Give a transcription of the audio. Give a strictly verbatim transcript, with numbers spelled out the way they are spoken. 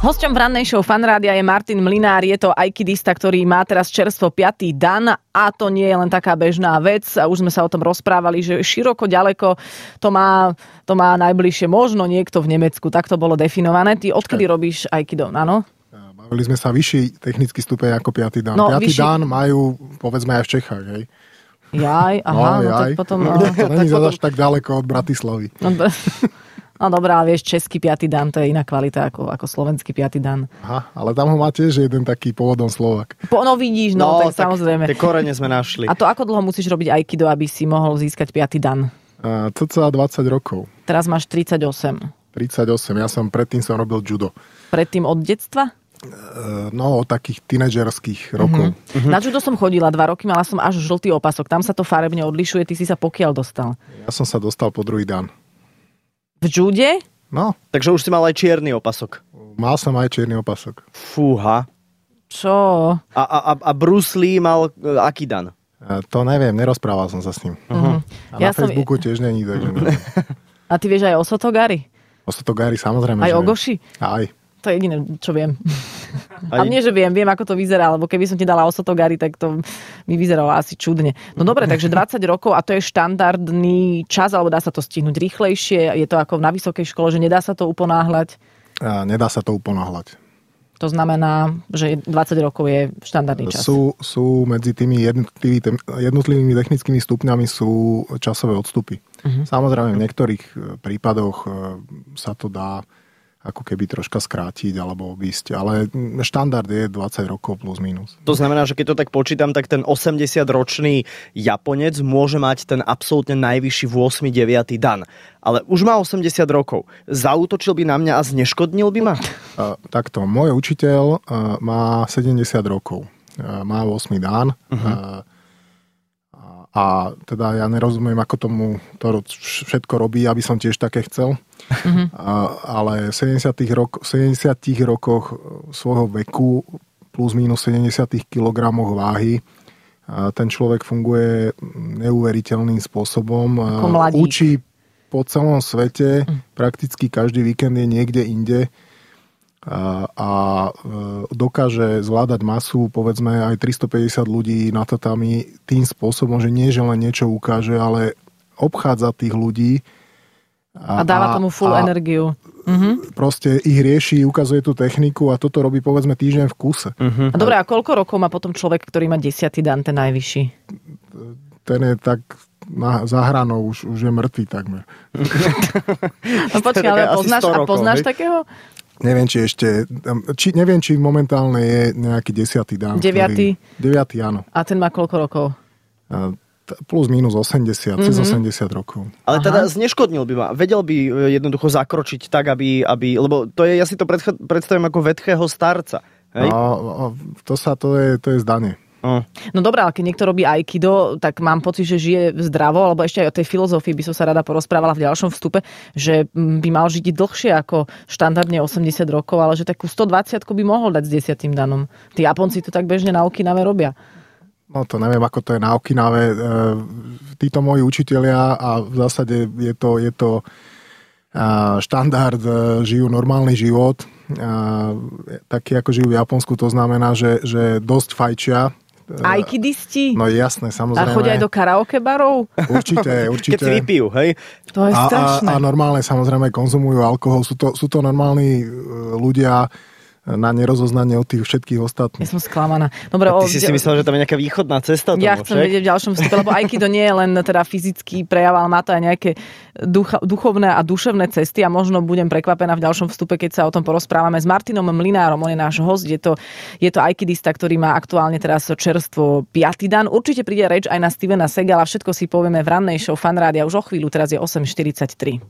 Hosťom v rannej show Fanrádia je Martin Mlynár, je to aikidista, ktorý má teraz čerstvo piaty dan a to nie je len taká bežná vec. A už sme sa o tom rozprávali, že široko, ďaleko to má, to má najbližšie možno niekto v Nemecku. Tak to bolo definované. Ty odkedy robíš aikido, áno? Bavili sme sa vyšší technický stupeň ako piaty dan. No, piaty vyšší... dan majú, povedzme, aj v Čechách, hej? Jaj, aha, no, no jaj. tak potom... No, to není potom... zase tak ďaleko od Bratislavy. No, no dobrá, vieš, český piaty dan, to je iná kvalita ako, ako slovenský piaty dan. Aha, ale tam ho má tiež jeden taký pôvodom Slovak. Po, no vidíš, no, no tak, tak samozrejme. Tie korene sme našli. A to ako dlho musíš robiť aikido, aby si mohol získať piaty dan? Uh, cca dvadsať rokov. Teraz máš tridsaťosem. tridsaťosem, ja som predtým som robil judo. Predtým od detstva? No, od takých tínedžerských rokov. Uh-huh. Na judo som chodila dva roky, mala som až žltý opasok. Tam sa to farebne odlišuje. Ty si sa pokiaľ dostal? Ja som sa dostal po druhý dan. V jude? No. Takže už si mal aj čierny opasok. Mal som aj čierny opasok. Fúha. Čo? A, a, a Bruce Lee mal uh, aký dan? A to neviem, nerozprával som sa s ním. Uh-huh. A ja na Facebooku som... tiež není, takže neviem. A ty vieš aj o Sotogari? O Sotogari samozrejme. Aj o viem. Goši? Aj. To je jediné, čo viem. Aj. A nie, že viem, viem, ako to vyzerá, lebo keby som ti dala o Sotogari, tak to mi vyzeralo asi čudne. No dobre, takže dvadsať rokov a to je štandardný čas, alebo dá sa to stihnúť rýchlejšie? Je to ako na vysokej škole, že nedá sa to uponáhľať? A nedá sa to uponáhľať. To znamená, že dvadsať rokov je štandardný čas. Sú, sú medzi tými jednotlivými, jednotlivými technickými stupňami sú časové odstupy. Uh-huh. Samozrejme, v niektorých prípadoch sa to dá ako keby troška skrátiť alebo obísť, ale štandard je dvadsať rokov plus minus. To znamená, že keď to tak počítam, tak ten osemdesiatročný Japonec môže mať ten absolútne najvyšší v ôsmy deviaty dan. Ale už má osemdesiat rokov. Zaútočil by na mňa a zneškodnil by ma? Uh, takto, môj učiteľ uh, má sedemdesiat rokov. Uh, má ôsmy dan. Uh-huh. Uh, A teda ja nerozumiem, ako tomu to všetko robí, aby som tiež také chcel. Mm-hmm. Ale v sedemdesiatych, rok, v sedemdesiatych rokoch svojho veku plus minus sedemdesiat kilogramoch váhy ten človek funguje neuveriteľným spôsobom. Učí po celom svete, mm. prakticky každý víkend je niekde inde. A, a dokáže zvládať masu, povedzme aj tristopäťdesiat ľudí na tatami tým spôsobom, že nie že len niečo ukáže, ale obchádza tých ľudí a, a dáva tomu full a, energiu. Mhm. Proste ich rieši, ukazuje tú techniku a toto robí povedzme týždeň v kuse. Mhm. A dobre, a koľko rokov má potom človek, ktorý má desiaty dan, ten najvyšší? Ten je tak na, za hranou, už, už je mŕtvý takmer. No počkaj, ale poznáš, a poznáš takého? Neviem, či ešte, či, neviem, či momentálne je nejaký desiatý dan. Deviatý? Ktorý, deviatý, áno. A ten má koľko rokov? A, t- plus minus osemdesiat, mm-hmm. cez osemdesiat rokov. Ale Aha. teda zneškodnil by ma. Vedel by jednoducho zakročiť tak, aby, aby lebo to je, ja si to predch- predstavím ako vetchého starca. Hej? A, a to sa, to je, to je zdanie. No dobré, ale keď niekto robí aikido, tak mám pocit, že žije zdravo, alebo ešte aj o tej filozofii by som sa rada porozprávala v ďalšom vstupe, že by mal žiť dlhšie ako štandardne osemdesiat rokov, ale že takú stodvadsať by mohol dať s desiatym danom. Tí Japonci to tak bežne na Okinave robia. No to neviem, ako to je na Okinave. E, títo moji učitelia a v zásade je to, je to štandard, žijú normálny život. Taký ako žijú v Japonsku, to znamená, že, že dosť fajčia. Aikidisti? No jasné, samozrejme. A chodia aj do karaoke barov? Určite, určite. Keď si vypijú, hej? To je strašné. A, a, a normálne samozrejme konzumujú alkohol. Sú to, sú to normálni ľudia na nerozoznanie od tých všetkých ostatných. Ja som sklamaná. Dobre, a ty o, si si myslel, že tam je nejaká východná cesta? Ja tomu, chcem však? vedieť v ďalšom vstupe, lebo aikido nie je len teda fyzický prejav, ale má to aj nejaké ducha, duchovné a duševné cesty a možno budem prekvapená v ďalšom vstupe, keď sa o tom porozprávame s Martinom Mlynárom. On je náš host, je to, je to aikidista, ktorý má aktuálne teraz čerstvo piaty dan. Určite príde reč aj na Stevena Segala, všetko si povieme v rannej show Fanrádia už o chvíľu, teraz je osem štyridsaťtri.